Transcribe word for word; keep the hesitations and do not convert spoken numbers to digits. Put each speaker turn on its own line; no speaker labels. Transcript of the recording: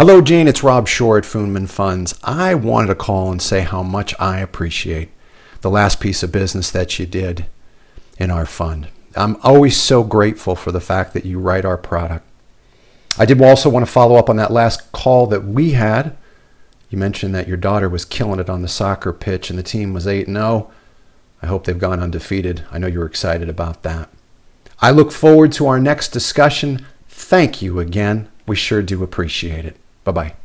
Hello, Gene. It's Rob Shore at Foonman Funds. I wanted to call and say how much I appreciate the last piece of business that you did in our fund. I'm always so grateful for the fact that you write our product. I did also want to follow up on that last call that we had. You mentioned that your daughter was killing it on the soccer pitch and the team was eight and oh. I hope they've gone undefeated. I know you were excited about that. I look forward to our next discussion. Thank you again. We sure do appreciate it. Bye-bye.